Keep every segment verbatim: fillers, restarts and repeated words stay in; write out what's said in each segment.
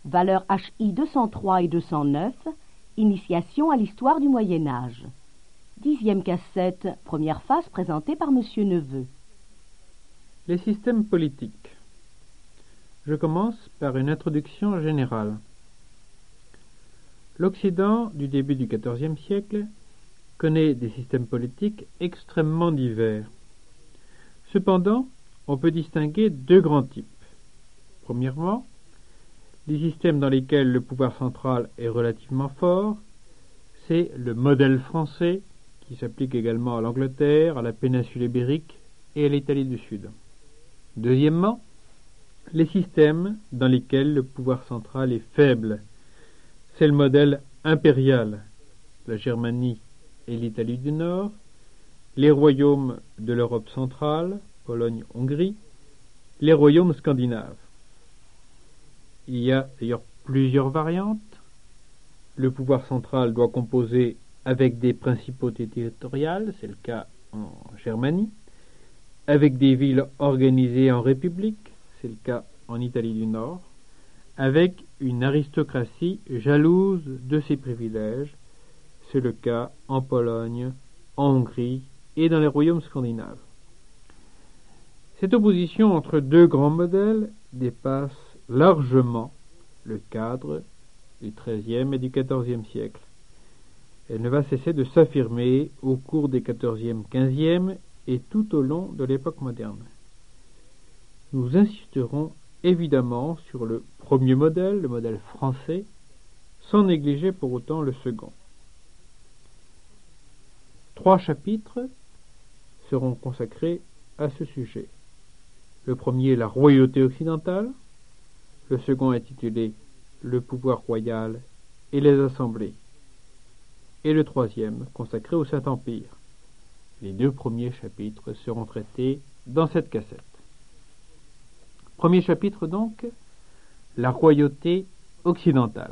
valeurs H I deux cent trois et deux cent neuf, Initiation à l'histoire du Moyen-Âge. Dixième cassette, première phase présentée par Monsieur Neveu. Les systèmes politiques. Je commence par une introduction générale. L'Occident du début du quatorzième siècle connaît des systèmes politiques extrêmement divers. Cependant, on peut distinguer deux grands types. Premièrement, les systèmes dans lesquels le pouvoir central est relativement fort, c'est le modèle français qui s'applique également à l'Angleterre, à la péninsule ibérique et à l'Italie du Sud. Deuxièmement, les systèmes dans lesquels le pouvoir central est faible, c'est le modèle impérial, la Germanie et l'Italie du Nord, les royaumes de l'Europe centrale, Pologne, Hongrie, les royaumes scandinaves. Il y a d'ailleurs plusieurs variantes. Le pouvoir central doit composer avec des principautés territoriales, c'est le cas en Germanie, avec des villes organisées en république, c'est le cas en Italie du Nord, avec une aristocratie jalouse de ses privilèges, c'est le cas en Pologne, en Hongrie et dans les royaumes scandinaves. Cette opposition entre deux grands modèles dépasse largement le cadre du treizième et du quatorzième siècle. Elle ne va cesser de s'affirmer au cours des quatorzième, quinzième et tout au long de l'époque moderne. Nous insisterons évidemment sur le premier modèle, le modèle français, sans négliger pour autant le second. Trois chapitres seront consacrés à ce sujet. Le premier, la royauté occidentale. Le second intitulé le pouvoir royal et les assemblées. Et le troisième, consacré au Saint-Empire. Les deux premiers chapitres seront traités dans cette cassette. Premier chapitre donc, la royauté occidentale.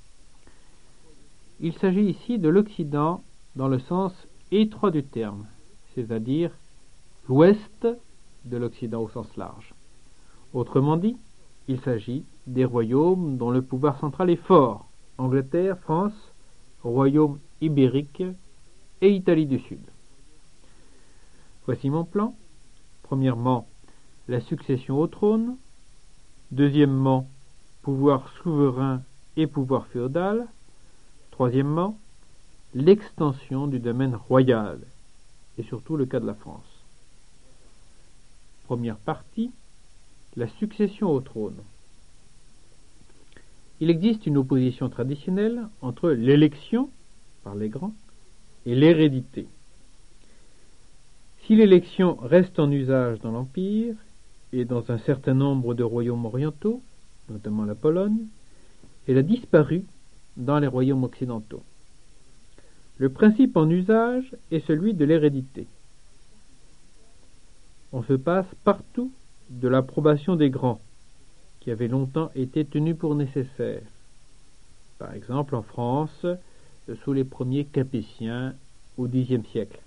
Il s'agit ici de l'Occident dans le sens étroit du terme, c'est-à-dire l'ouest de l'Occident au sens large. Autrement dit, il s'agit des royaumes dont le pouvoir central est fort, Angleterre, France, royaume ibérique et Italie du Sud. Voici mon plan. Premièrement, la succession au trône. Deuxièmement, pouvoir souverain et pouvoir féodal. Troisièmement, l'extension du domaine royal, et surtout le cas de la France. Première partie, la succession au trône. Il existe une opposition traditionnelle entre l'élection, par les grands, et l'hérédité. Si l'élection reste en usage dans l'Empire, et dans un certain nombre de royaumes orientaux, notamment la Pologne, elle a disparu dans les royaumes occidentaux. Le principe en usage est celui de l'hérédité. On se passe partout de l'approbation des grands, qui avaient longtemps été tenus pour nécessaires. Par exemple en France, sous les premiers Capétiens au dixième siècle.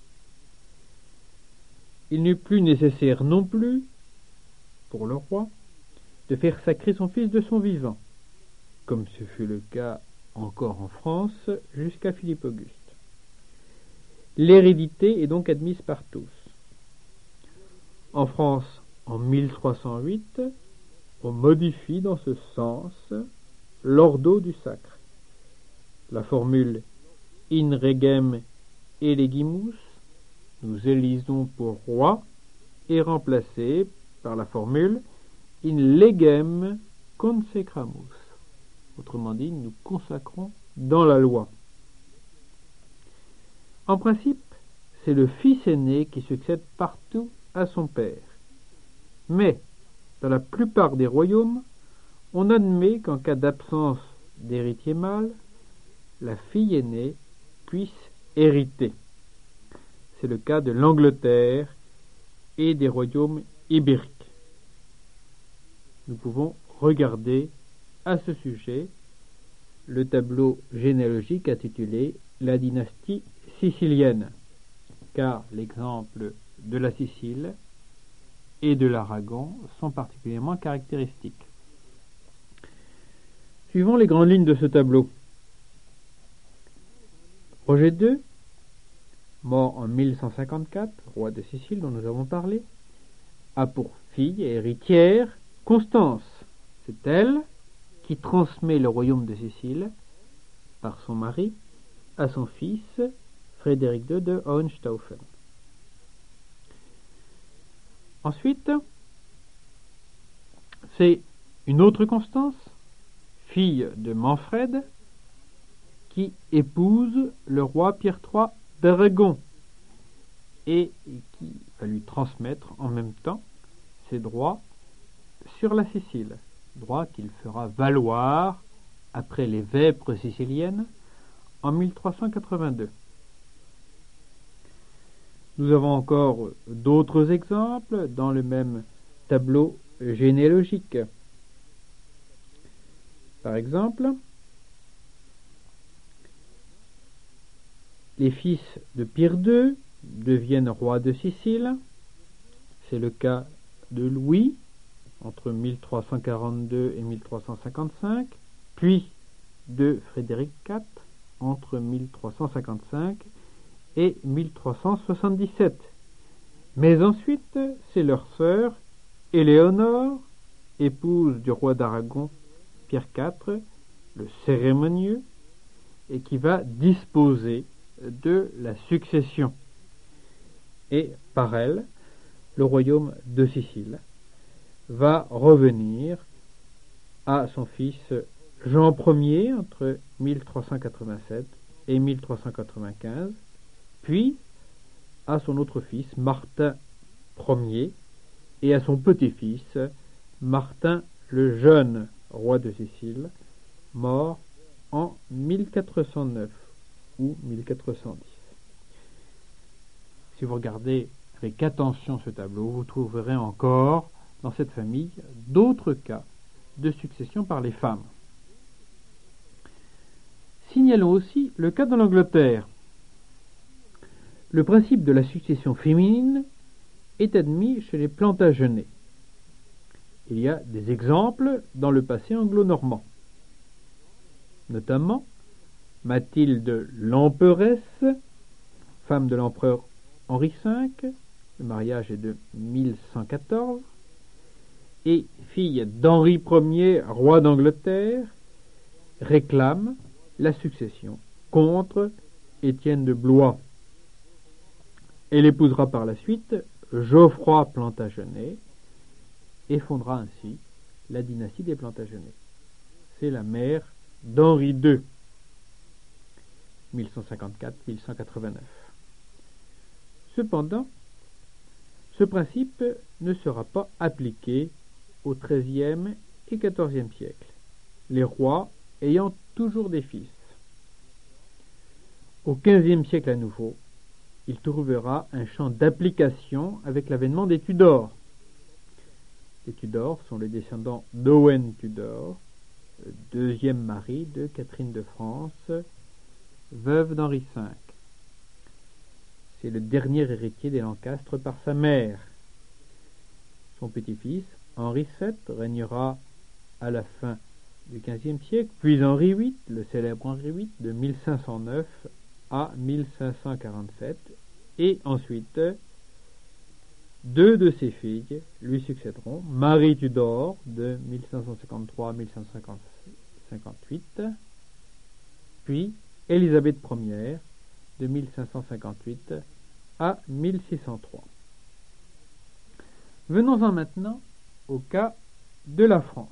Il n'est plus nécessaire non plus, pour le roi, de faire sacrer son fils de son vivant, comme ce fut le cas encore en France jusqu'à Philippe Auguste. L'hérédité est donc admise par tous. En France, en mille trois cent huit, on modifie dans ce sens l'ordo du sacre. La formule in regem elegimus, nous élisons pour roi, est remplacée par la formule in legem consecramus. Autrement dit, nous consacrons dans la loi. En principe, c'est le fils aîné qui succède partout à son père. Mais, dans la plupart des royaumes, on admet qu'en cas d'absence d'héritier mâle, la fille aînée puisse hériter. C'est le cas de l'Angleterre et des royaumes ibériques. Nous pouvons regarder à ce sujet le tableau généalogique intitulé « La dynastie sicilienne », car l'exemple de la Sicile et de l'Aragon sont particulièrement caractéristiques. Suivons les grandes lignes de ce tableau. Roger deux, mort en mille cent cinquante-quatre, roi de Sicile dont nous avons parlé, a pour fille et héritière Constance. C'est elle qui transmet le royaume de Sicile par son mari à son fils Frédéric deux de Hohenstaufen. Ensuite, c'est une autre Constance, fille de Manfred, qui épouse le roi Pierre trois d'Aragon et qui va lui transmettre en même temps ses droits sur la Sicile, droits qu'il fera valoir après les vêpres siciliennes en mille trois cent quatre-vingt-deux. Nous avons encore d'autres exemples dans le même tableau généalogique. Par exemple, les fils de Pire deux deviennent rois de Sicile. C'est le cas de Louis entre mille trois cent quarante-deux et mille trois cent cinquante-cinq, puis de Frédéric quatre entre mille trois cent cinquante-cinq et mille trois cent soixante-dix-sept. Mais ensuite, c'est leur sœur Éléonore, épouse du roi d'Aragon Pierre quatre, le cérémonieux, et qui va disposer de la succession. Et par elle, le royaume de Sicile va revenir à son fils Jean Ier entre mille trois cent quatre-vingt-sept et mille trois cent quatre-vingt-quinze, puis à son autre fils Martin Ier et à son petit-fils Martin le Jeune, roi de Sicile, mort en mille quatre cent neuf ou mille quatre cent dix. Si vous regardez avec attention ce tableau, vous trouverez encore dans cette famille d'autres cas de succession par les femmes. Signalons aussi le cas de l'Angleterre. Le principe de la succession féminine est admis chez les Plantagenets. Il y a des exemples dans le passé anglo-normand, notamment Mathilde l'Emperesse, femme de l'empereur Henri cinq, le mariage est de mille cent quatorze, et fille d'Henri Ier, roi d'Angleterre, réclame la succession contre Étienne de Blois. Elle épousera par la suite Geoffroy Plantagenet et fondera ainsi la dynastie des Plantagenets. C'est la mère d'Henri deux, mille cent cinquante-quatre à mille cent quatre-vingt-neuf. Cependant, ce principe ne sera pas appliqué au treizième et quatorzième siècle, les rois ayant toujours des fils. Au quinzième siècle à nouveau, il trouvera un champ d'application avec l'avènement des Tudors. Les Tudors sont les descendants d'Owen Tudor, deuxième mari de Catherine de France, veuve d'Henri cinq. C'est le dernier héritier des Lancastre par sa mère. Son petit-fils, Henri sept, régnera à la fin du quinzième siècle, puis Henri huit, le célèbre Henri huit, de mille cinq cent neuf à mille cinq cent quarante-sept, et ensuite deux de ses filles lui succéderont, Marie Tudor de mille cinq cent cinquante-trois à mille cinq cent cinquante-huit, puis Élisabeth Ier de mille cinq cent cinquante-huit à mille six cent trois. Venons-en maintenant au cas de la France.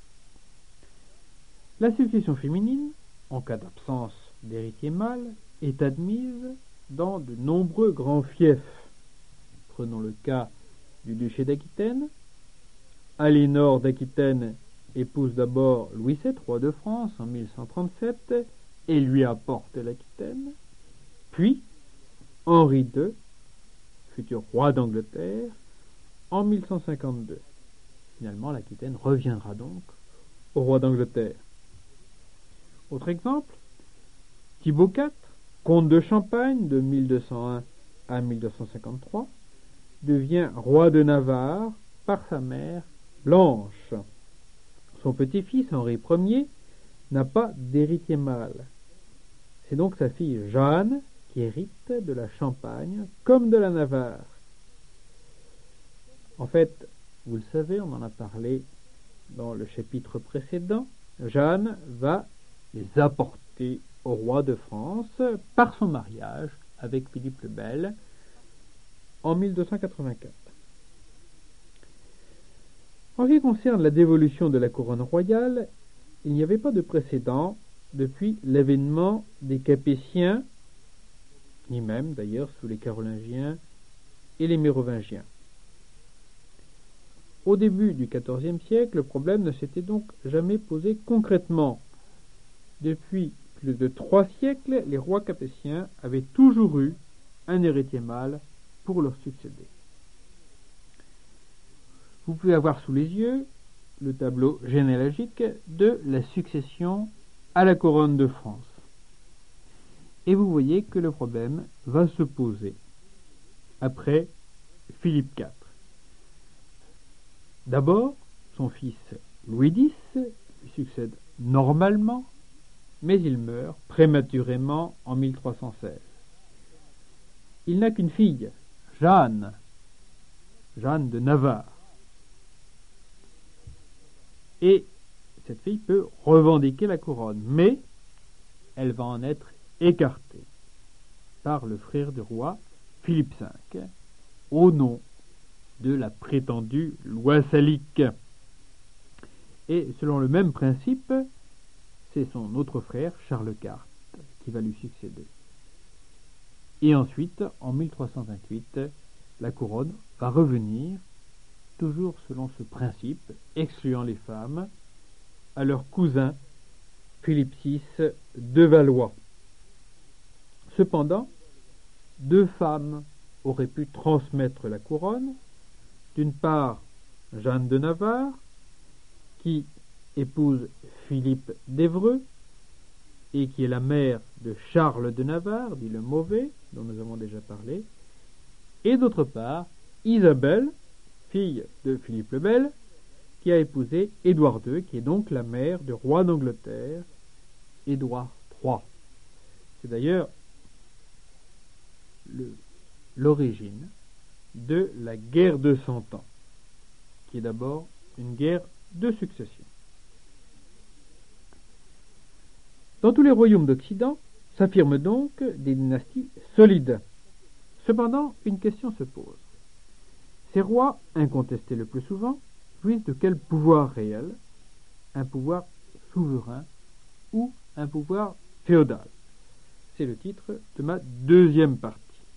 La succession féminine, en cas d'absence d'héritier mâle, est admise dans de nombreux grands fiefs. Prenons le cas du duché d'Aquitaine. Aliénor d'Aquitaine épouse d'abord Louis sept, roi de France, en mille cent trente-sept, et lui apporte l'Aquitaine. Puis, Henri deux, futur roi d'Angleterre, en mille cent cinquante-deux. Finalement, l'Aquitaine reviendra donc au roi d'Angleterre. Autre exemple, Thibaut quatre, comte de Champagne de mille deux cent un à mille deux cent cinquante-trois, devient roi de Navarre par sa mère Blanche. Son petit-fils Henri Ier n'a pas d'héritier mâle. C'est donc sa fille Jeanne qui hérite de la Champagne comme de la Navarre. En fait, vous le savez, on en a parlé dans le chapitre précédent, Jeanne va les apporter au roi de France par son mariage avec Philippe le Bel en mille deux cent quatre-vingt-quatre. En ce qui concerne la dévolution de la couronne royale, il n'y avait pas de précédent depuis l'avènement des Capétiens, ni même d'ailleurs sous les Carolingiens et les Mérovingiens. Au début du quatorzième siècle, le problème ne s'était donc jamais posé concrètement. Depuis plus de trois siècles, les rois capétiens avaient toujours eu un héritier mâle pour leur succéder. Vous pouvez avoir sous les yeux le tableau généalogique de la succession à la couronne de France. Et vous voyez que le problème va se poser après Philippe quatre. D'abord, son fils Louis dix lui succède normalement, mais il meurt prématurément en mille trois cent seize. Il n'a qu'une fille, Jeanne, Jeanne de Navarre. Et cette fille peut revendiquer la couronne, mais elle va en être écartée par le frère du roi, Philippe cinq, au nom de la prétendue loi salique. Et selon le même principe, c'est son autre frère, Charles quart, qui va lui succéder. Et ensuite, en mille trois cent vingt-huit, la couronne va revenir, toujours selon ce principe, excluant les femmes, à leur cousin, Philippe six de Valois. Cependant, deux femmes auraient pu transmettre la couronne. D'une part, Jeanne de Navarre, qui épouse Philippe d'Évreux, et qui est la mère de Charles de Navarre, dit le Mauvais, dont nous avons déjà parlé, et d'autre part, Isabelle, fille de Philippe le Bel, qui a épousé Édouard deux, qui est donc la mère du roi d'Angleterre, Édouard trois. C'est d'ailleurs le, l'origine de la guerre de Cent Ans, qui est d'abord une guerre de succession. Dans tous les royaumes d'Occident s'affirment donc des dynasties solides. Cependant, une question se pose. Ces rois, incontestés le plus souvent, jouissent de quel pouvoir réel? Un pouvoir souverain ou un pouvoir féodal? C'est le titre de ma deuxième partie.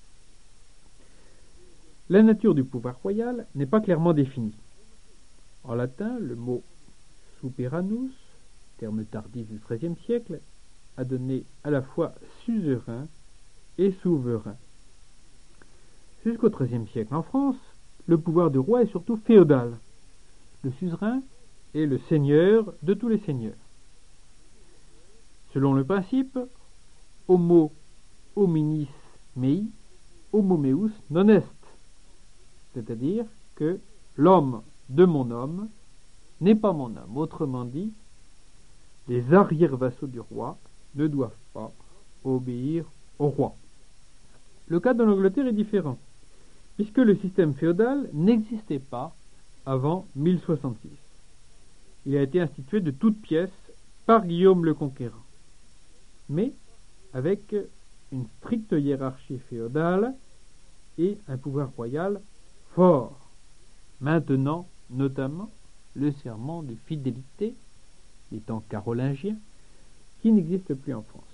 La nature du pouvoir royal n'est pas clairement définie. En latin, le mot superanus, terme tardif du treizième siècle, a donné à la fois suzerain et souverain. Jusqu'au treizième siècle en France, le pouvoir du roi est surtout féodal. Le suzerain est le seigneur de tous les seigneurs. Selon le principe, homo hominis mei, homo meus non est, c'est-à-dire que l'homme de mon homme n'est pas mon homme. Autrement dit, les arrière-vassaux du roi ne doivent pas obéir au roi. Le cas de l'Angleterre est différent, puisque le système féodal n'existait pas avant mille soixante-six. Il a été institué de toutes pièces par Guillaume le Conquérant, mais avec une stricte hiérarchie féodale et un pouvoir royal fort. Maintenant, notamment, le serment de fidélité des temps carolingiens, qui n'existe plus en France.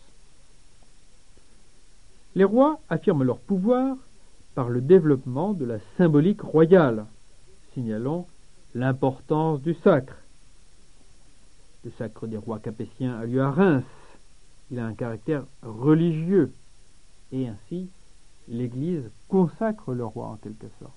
Les rois affirment leur pouvoir par le développement de la symbolique royale. Signalons l'importance du sacre. Le sacre des rois capétiens a lieu à Reims. Il a un caractère religieux, et ainsi l'Église consacre le roi en quelque sorte.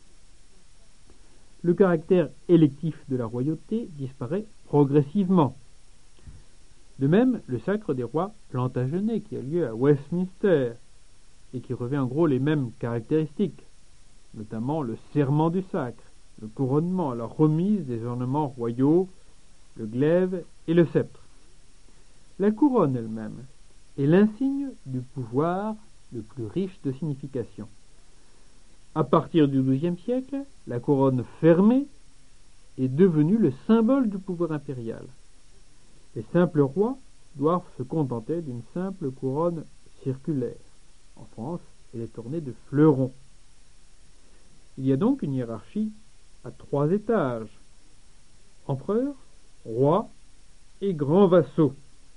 Le caractère électif de la royauté disparaît progressivement. De même, le sacre des rois plantagenets qui a lieu à Westminster et qui revêt en gros les mêmes caractéristiques, notamment le serment du sacre, le couronnement, la remise des ornements royaux, le glaive et le sceptre. La couronne elle-même est l'insigne du pouvoir le plus riche de signification. À partir du douzième siècle, la couronne fermée est devenue le symbole du pouvoir impérial. Les simples rois doivent se contenter d'une simple couronne circulaire. En France, elle est ornée de fleurons. Il y a donc une hiérarchie à trois étages: empereur, roi et grands vassaux.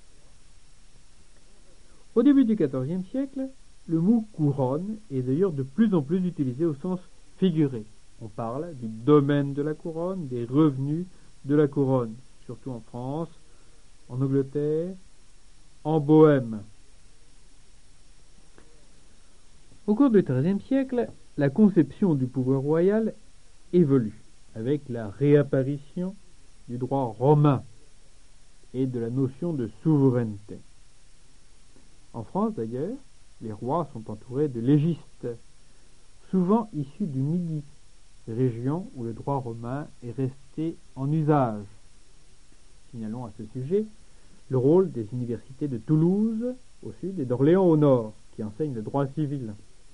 Au début du quatorzième siècle, le mot couronne est d'ailleurs de plus en plus utilisé au sens figuré. On parle du domaine de la couronne, des revenus de la couronne, surtout en France, en Angleterre, en Bohême. Au cours du treizième siècle, la conception du pouvoir royal évolue avec la réapparition du droit romain et de la notion de souveraineté. En France d'ailleurs, les rois sont entourés de légistes, souvent issus du Midi, région où le droit romain est resté en usage. Signalons à ce sujet le rôle des universités de Toulouse au sud et d'Orléans au nord, qui enseignent le droit civil.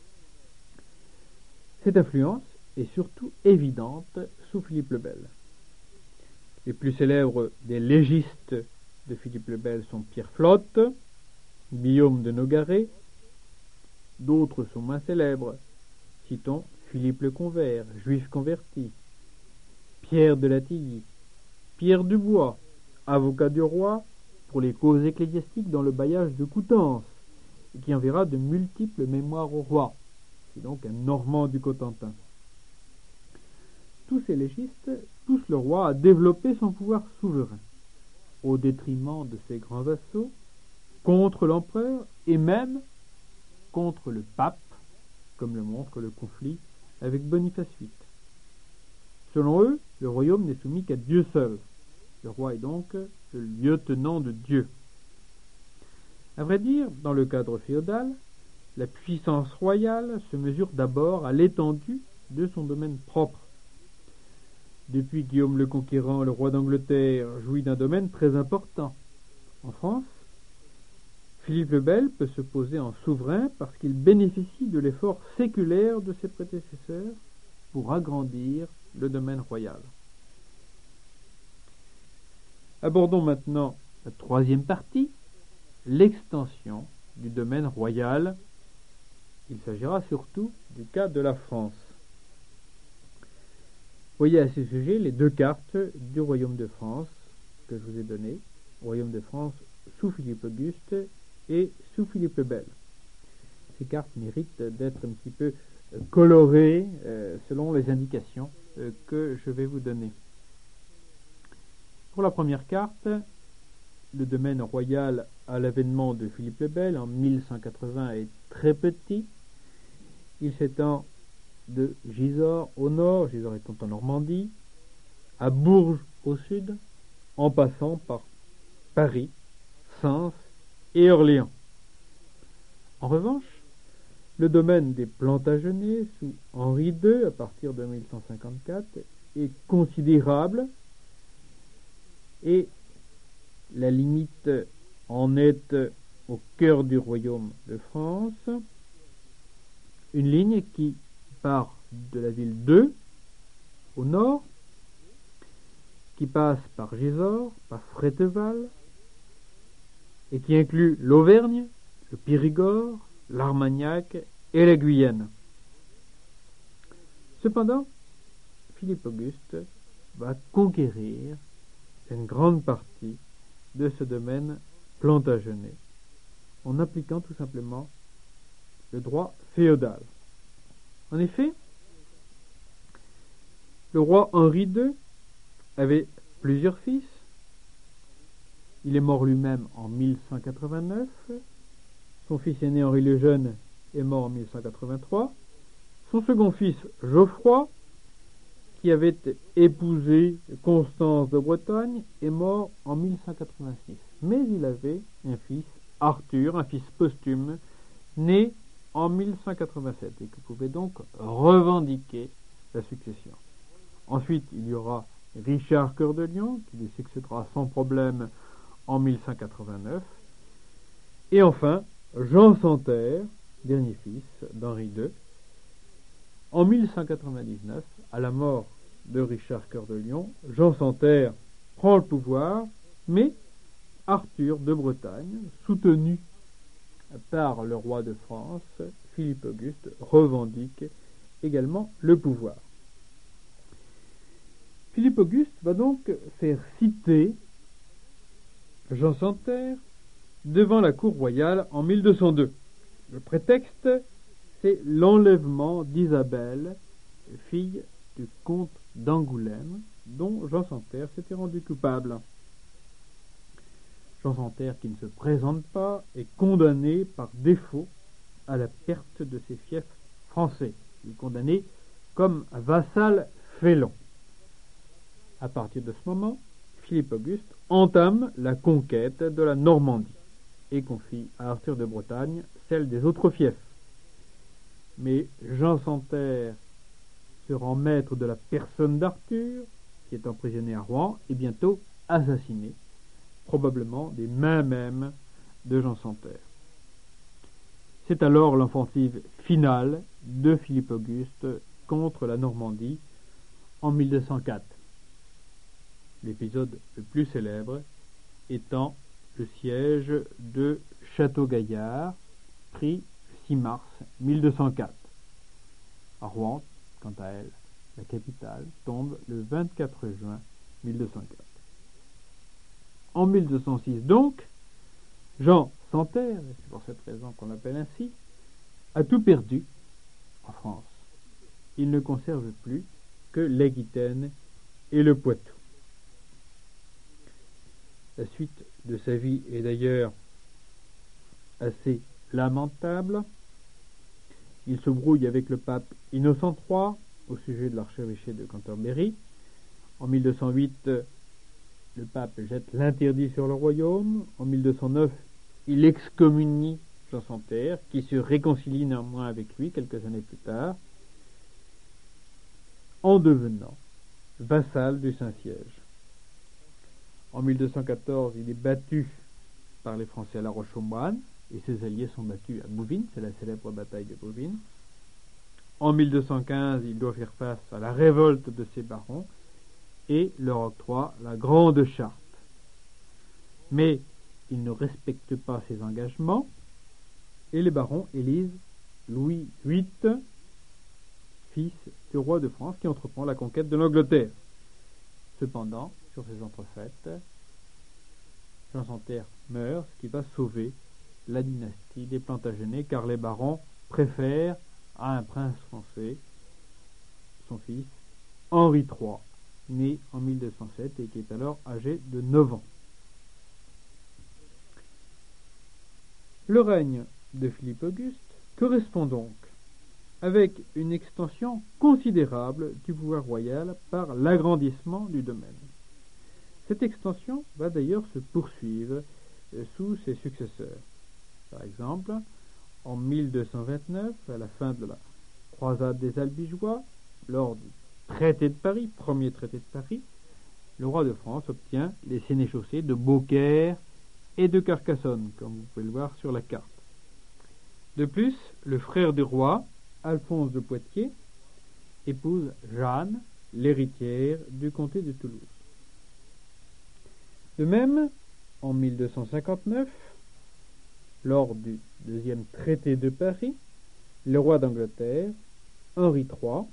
Cette influence est surtout évidente sous Philippe le Bel. Les plus célèbres des légistes de Philippe le Bel sont Pierre Flotte, Guillaume de Nogaret. D'autres sont moins célèbres. Citons Philippe le Convert, juif converti, Pierre de Latilly, Pierre Dubois, avocat du roi pour les causes ecclésiastiques dans le bailliage de Coutances, et qui enverra de multiples mémoires au roi. C'est donc un Normand du Cotentin. Tous ces légistes poussent le roi à développer son pouvoir souverain, au détriment de ses grands vassaux, contre l'empereur et même contre le pape, comme le montre le conflit avec Boniface huit. Selon eux, le royaume n'est soumis qu'à Dieu seul. Le roi est donc le lieutenant de Dieu. À vrai dire, dans le cadre féodal, la puissance royale se mesure d'abord à l'étendue de son domaine propre. Depuis Guillaume le Conquérant, le roi d'Angleterre jouit d'un domaine très important. En France, Philippe le Bel peut se poser en souverain parce qu'il bénéficie de l'effort séculaire de ses prédécesseurs pour agrandir le domaine royal. Abordons maintenant la troisième partie, l'extension du domaine royal. Il s'agira surtout du cas de la France. Voyez à ce sujet les deux cartes du royaume de France que je vous ai données, royaume de France sous Philippe Auguste et sous Philippe le Bel. Ces cartes méritent d'être un petit peu colorées euh, selon les indications euh, que je vais vous donner. Pour la première carte, le domaine royal à l'avènement de Philippe le Bel en mille cent quatre-vingts est très petit. Il s'étend de Gisors au nord, Gisors étant en Normandie, à Bourges au sud, en passant par Paris, Sens et Orléans. En revanche, le domaine des Plantagenets sous Henri deux à partir de mille cent cinquante-quatre est considérable et la limite en est au cœur du royaume de France, une ligne qui part de la ville d'Eu au nord, qui passe par Gisors, par Fréteval, et qui inclut l'Auvergne, le Périgord, l'Armagnac et la Guyenne. Cependant, Philippe Auguste va conquérir une grande partie de ce domaine plantagenet en appliquant tout simplement le droit féodal. En effet, le roi Henri deux avait plusieurs fils. Il est mort lui-même en mille cent quatre-vingt-neuf. Son fils aîné Henri le Jeune est mort en mille cent quatre-vingt-trois. Son second fils Geoffroy, qui avait épousé Constance de Bretagne, est mort en mille cent quatre-vingt-six. Mais il avait un fils, Arthur, un fils posthume, né en mille cent quatre-vingt-sept, et qui pouvait donc revendiquer la succession. Ensuite, il y aura Richard Cœur de Lion, qui lui succédera sans problème en mille cent quatre-vingt-neuf, Et enfin, Jean Santerre, dernier fils d'Henri deux, en mille cent quatre-vingt-dix-neuf, à la mort de Richard Cœur de Lion, Jean Santerre prend le pouvoir, mais Arthur de Bretagne, soutenu par le roi de France, Philippe Auguste, revendique également le pouvoir. Philippe Auguste va donc faire citer Jean Santerre devant la cour royale en mille deux cent deux. Le prétexte, c'est l'enlèvement d'Isabelle, fille du comte d'Angoulême, dont Jean Santerre s'était rendu coupable. Jean Santerre, qui ne se présente pas, est condamné par défaut à la perte de ses fiefs français. Il est condamné comme vassal félon. À partir de ce moment, Philippe Auguste entame la conquête de la Normandie et confie à Arthur de Bretagne celle des autres fiefs. Mais Jean Santerre se rend maître de la personne d'Arthur, qui est emprisonné à Rouen et bientôt assassiné, probablement des mains mêmes de Jean Santerre. C'est alors l'offensive finale de Philippe Auguste contre la Normandie en mille deux cent quatre. L'épisode le plus célèbre étant le siège de Château-Gaillard, pris le six mars mille deux cent quatre. À Rouen, quant à elle, la capitale, tombe le vingt-quatre juin mille deux cent quatre. En mille deux cent six donc, Jean Santerre, et c'est pour cette raison qu'on l'appelle ainsi, a tout perdu en France. Il ne conserve plus que l'Aquitaine et le Poitou. La suite de sa vie est d'ailleurs assez lamentable. Il se brouille avec le pape Innocent trois au sujet de l'archevêché de Cantorbéry. En mille deux cent huit, le pape jette l'interdit sur le royaume. En mille deux cent neuf, il excommunie Jean Santerre, qui se réconcilie néanmoins avec lui quelques années plus tard, en devenant vassal du Saint-Siège. En mille deux cent quatorze, il est battu par les Français à La Roche-aux-Moines, et ses alliés sont battus à Bouvines, c'est la célèbre bataille de Bouvines. En mille deux cent quinze, il doit faire face à la révolte de ses barons, et leur octroie la Grande Charte. Mais il ne respecte pas ses engagements, et les barons élisent Louis huit, fils du roi de France, qui entreprend la conquête de l'Angleterre. Cependant, sur ces entrefaites, Jean Santerre meurt, ce qui va sauver la dynastie des Plantagenets, car les barons préfèrent à un prince français son fils Henri trois, né en mille deux cent sept et qui est alors âgé de neuf ans. Le règne de Philippe Auguste correspond donc avec une extension considérable du pouvoir royal par l'agrandissement du domaine. Cette extension va d'ailleurs se poursuivre sous ses successeurs. Par exemple, en mille deux cent vingt-neuf, à la fin de la croisade des Albigeois, lors du traité de Paris, premier traité de Paris, le roi de France obtient les sénéchaussées de Beaucaire et de Carcassonne, comme vous pouvez le voir sur la carte. De plus, le frère du roi, Alphonse de Poitiers, épouse Jeanne, l'héritière du comté de Toulouse. De même, en mille deux cent cinquante-neuf, lors du deuxième traité de Paris, le roi d'Angleterre, Henri trois,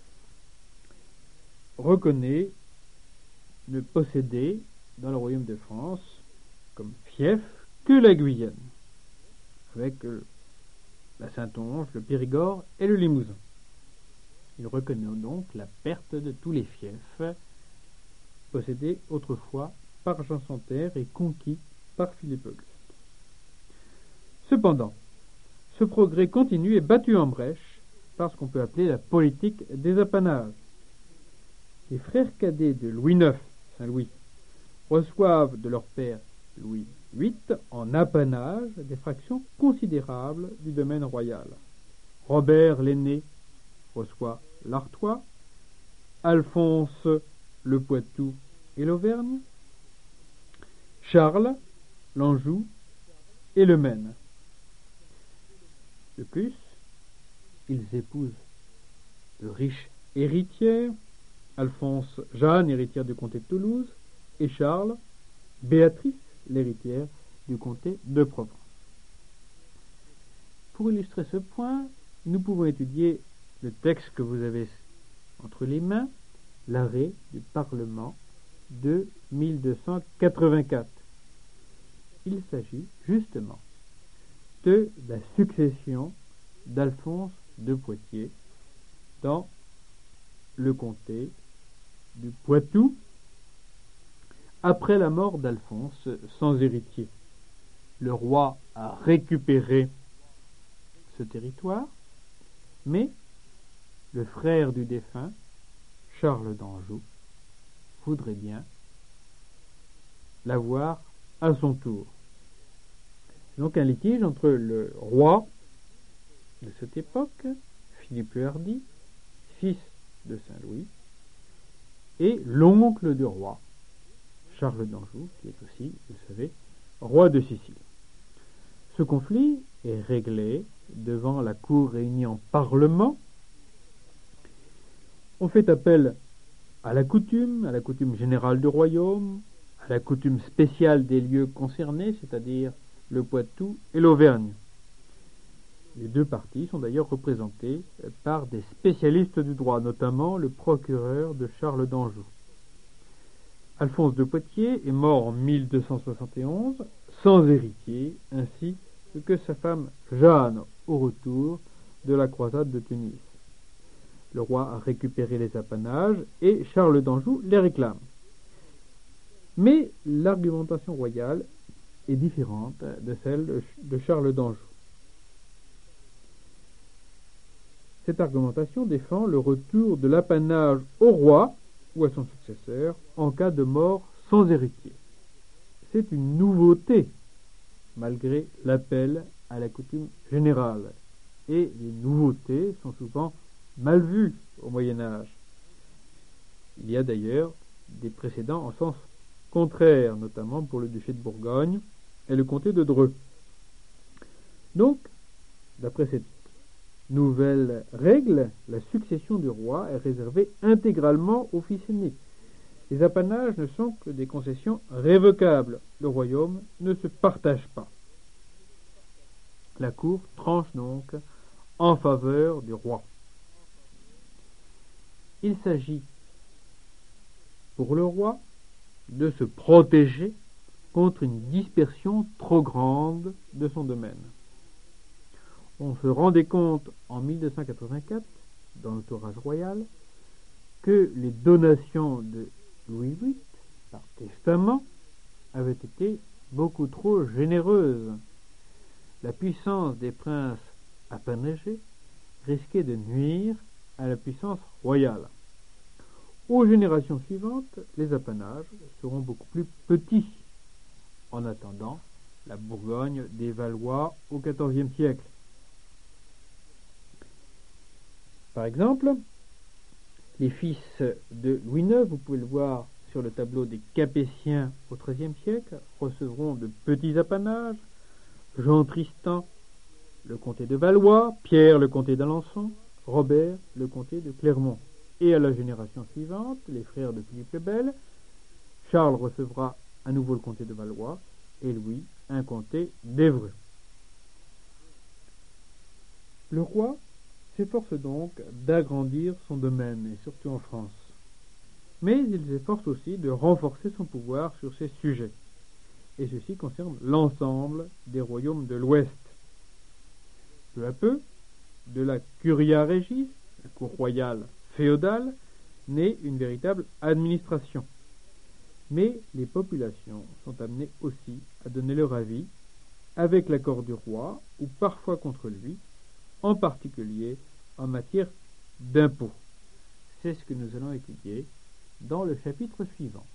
reconnaît ne posséder dans le royaume de France comme fief que la Guyane, avec la Saintonge, le Périgord et le Limousin. Il reconnaît donc la perte de tous les fiefs possédés autrefois par Jean Santerre et conquis par Philippe Auguste. Cependant, ce progrès continu est battu en brèche par ce qu'on peut appeler la politique des apanages. Les frères cadets de Louis neuf, Saint-Louis, reçoivent de leur père Louis huit en apanage des fractions considérables du domaine royal. Robert l'aîné reçoit l'Artois, Alphonse le Poitou et l'Auvergne, Charles l'Anjou et le mènent. De plus, ils épousent de riches héritières, Alphonse Jeanne, héritière du comté de Toulouse, et Charles, Béatrice, l'héritière du comté de Provence. Pour illustrer ce point, nous pouvons étudier le texte que vous avez entre les mains, l'arrêt du Parlement de mille deux cent quatre-vingt-quatre. Il s'agit justement de la succession d'Alphonse de Poitiers dans le comté du Poitou après la mort d'Alphonse sans héritier. Le roi a récupéré ce territoire, mais le frère du défunt, Charles d'Anjou, voudrait bien l'avoir à son tour. Donc un litige entre le roi de cette époque, Philippe le Hardi, fils de Saint-Louis, et l'oncle du roi, Charles d'Anjou, qui est aussi, vous le savez, roi de Sicile. Ce conflit est réglé devant la cour réunie en parlement. On fait appel à la coutume, à la coutume générale du royaume, à la coutume spéciale des lieux concernés, c'est-à-dire le Poitou et l'Auvergne. Les deux parties sont d'ailleurs représentées par des spécialistes du droit, notamment le procureur de Charles d'Anjou. Alphonse de Poitiers est mort en mille deux cent soixante et onze, sans héritier, ainsi que sa femme Jeanne au retour de la croisade de Tunis. Le roi a récupéré les apanages et Charles d'Anjou les réclame. Mais l'argumentation royale est différente de celle de Charles d'Anjou. Cette argumentation défend le retour de l'apanage au roi ou à son successeur en cas de mort sans héritier. C'est une nouveauté, malgré l'appel à la coutume générale. Et les nouveautés sont souvent mal vues au Moyen-Âge. Il y a d'ailleurs des précédents en sens contraire, notamment pour le duché de Bourgogne et le comté de Dreux. Donc, d'après cette nouvelle règle, la succession du roi est réservée intégralement au fils aîné. Les apanages ne sont que des concessions révocables. Le royaume ne se partage pas. La cour tranche donc en faveur du roi. Il s'agit pour le roi de se protéger contre une dispersion trop grande de son domaine. On se rendait compte en mille deux cent quatre-vingt-quatre, dans l'entourage royal, que les donations de Louis huit, par testament, avaient été beaucoup trop généreuses. La puissance des princes apanagés risquait de nuire à la puissance royale. Aux générations suivantes, les apanages seront beaucoup plus petits. En attendant, la Bourgogne des Valois au quatorzième siècle. Par exemple, les fils de Louis neuf, vous pouvez le voir sur le tableau des Capétiens au treizième siècle, recevront de petits apanages. Jean Tristan, le comté de Valois, Pierre, le comté d'Alençon, Robert, le comté de Clermont. Et à la génération suivante, les frères de Philippe le Bel, Charles recevra à nouveau le comté de Valois et Louis un comté d'Évreux. Le roi s'efforce donc d'agrandir son domaine, et surtout en France. Mais il s'efforce aussi de renforcer son pouvoir sur ces sujets. Et ceci concerne l'ensemble des royaumes de l'Ouest. Peu à peu, de la curia regis, la cour royale féodale, naît une véritable administration. Mais les populations sont amenées aussi à donner leur avis, avec l'accord du roi, ou parfois contre lui, en particulier en matière d'impôts. C'est ce que nous allons étudier dans le chapitre suivant.